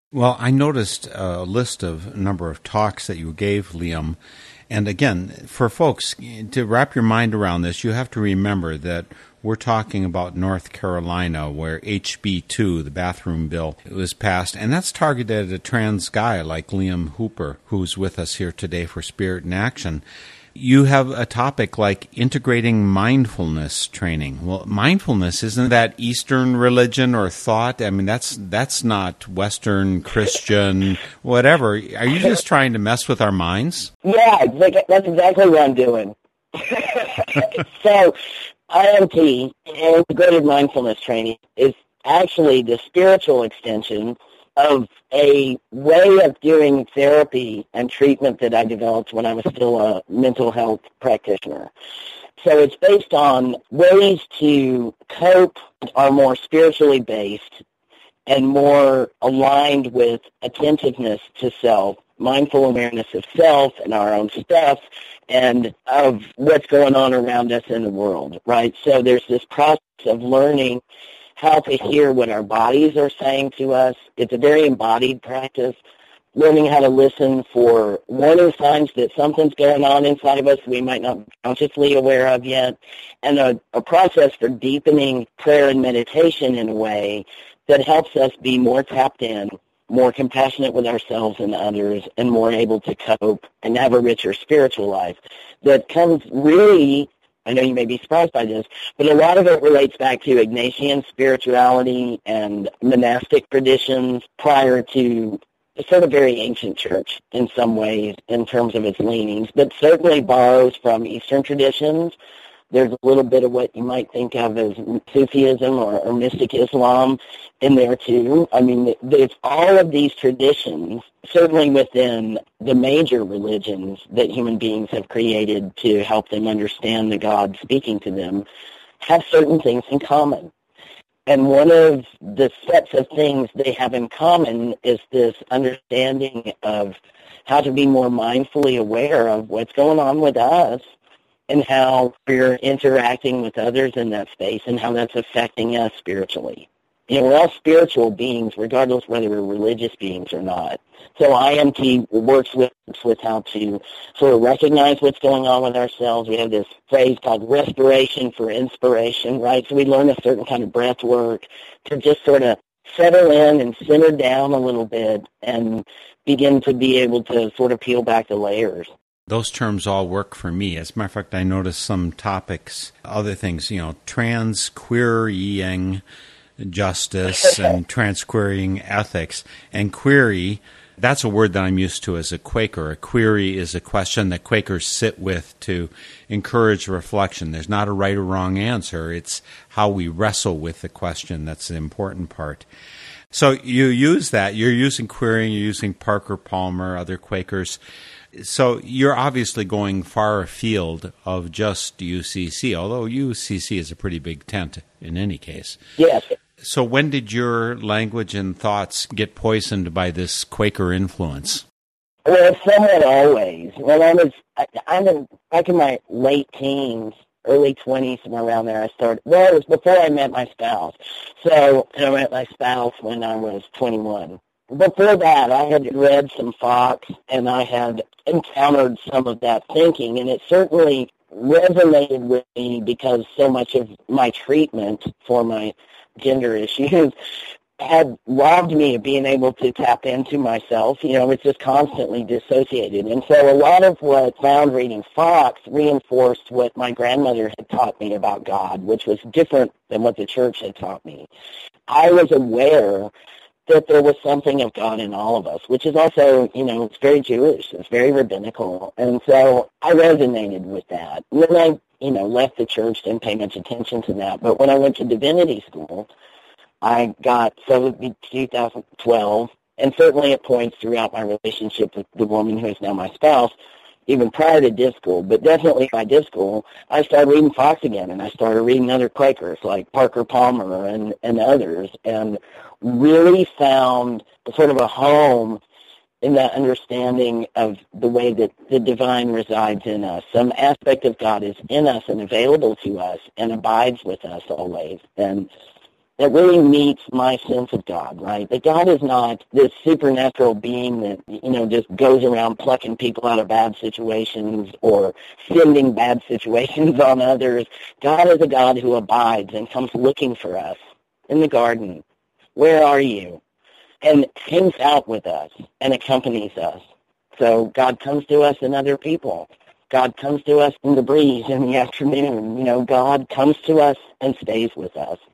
Well, I noticed a list of a number of talks that you gave, Liam. And again, for folks, to wrap your mind around this, you have to remember that we're talking about North Carolina, where HB2, the bathroom bill, was passed. And that's targeted at a trans guy like Liam Hooper, who's with us here today for Spirit in Action. You have a topic like integrating mindfulness training. Well, mindfulness, isn't that Eastern religion or thought? I mean, that's not Western Christian, whatever. Are you just trying to mess with our minds? Yeah, that's exactly what I'm doing. So, IMT, Integrated Mindfulness Training, is actually the spiritual extension of a way of doing therapy and treatment that I developed when I was still a mental health practitioner. So it's based on ways to cope are more spiritually based and more aligned with attentiveness to self, mindful awareness of self and our own stuff and of what's going on around us in the world, right? So there's this process of learning how to hear what our bodies are saying to us. It's a very embodied practice, learning how to listen for warning signs that something's going on inside of us we might not be consciously aware of yet, and a process for deepening prayer and meditation in a way that helps us be more tapped in, more compassionate with ourselves and others, and more able to cope and have a richer spiritual life that comes really, I know you may be surprised by this, but a lot of it relates back to Ignatian spirituality and monastic traditions prior to a sort of very ancient church in some ways in terms of its leanings, but certainly borrows from Eastern traditions. There's a little bit of what you might think of as Sufism or mystic Islam in there too. I mean, there's all of these traditions, certainly within the major religions that human beings have created to help them understand the God speaking to them, have certain things in common. And one of the sets of things they have in common is this understanding of how to be more mindfully aware of what's going on with us and how we're interacting with others in that space and how that's affecting us spiritually. You know, we're all spiritual beings, regardless whether we're religious beings or not. So IMT works with how to sort of recognize what's going on with ourselves. We have this phrase called respiration for inspiration, right? So we learn a certain kind of breath work to just sort of settle in and simmer down a little bit and begin to be able to sort of peel back the layers. Those terms all work for me. As a matter of fact, I noticed some topics, other things, trans-querying justice and trans-querying ethics. And query, that's a word that I'm used to as a Quaker. A query is a question that Quakers sit with to encourage reflection. There's not a right or wrong answer. It's how we wrestle with the question that's the important part. So you use that. You're using querying, you're using Parker Palmer, other Quakers. So you're obviously going far afield of just UCC, although UCC is a pretty big tent in any case. Yes. So when did your language and thoughts get poisoned by this Quaker influence? Well, somewhat always. When I'm back in my late teens, early 20s, somewhere around there, I started, well, it was before I met my spouse. So I met my spouse when I was 21. Before that, I had read some Fox, and I had encountered some of that thinking, and it certainly resonated with me because so much of my treatment for my gender issues had robbed me of being able to tap into myself. It's just constantly dissociated. And so a lot of what I found reading Fox reinforced what my grandmother had taught me about God, which was different than what the church had taught me. I was aware that there was something of God in all of us, which is also, it's very Jewish, it's very rabbinical. And so I resonated with that. And then I, left the church, didn't pay much attention to that. But when I went to divinity school, so it would be 2012, and certainly at points throughout my relationship with the woman who is now my spouse, even prior to div school, but definitely by div school, I started reading Fox again, and I started reading other Quakers like Parker Palmer and others, and really found sort of a home in that understanding of the way that the divine resides in us. Some aspect of God is in us and available to us and abides with us always. And that really meets my sense of God, right? That God is not this supernatural being that, just goes around plucking people out of bad situations or sending bad situations on others. God is a God who abides and comes looking for us in the garden. Where are you? And hangs out with us and accompanies us. So God comes to us in other people. God comes to us in the breeze in the afternoon. God comes to us and stays with us.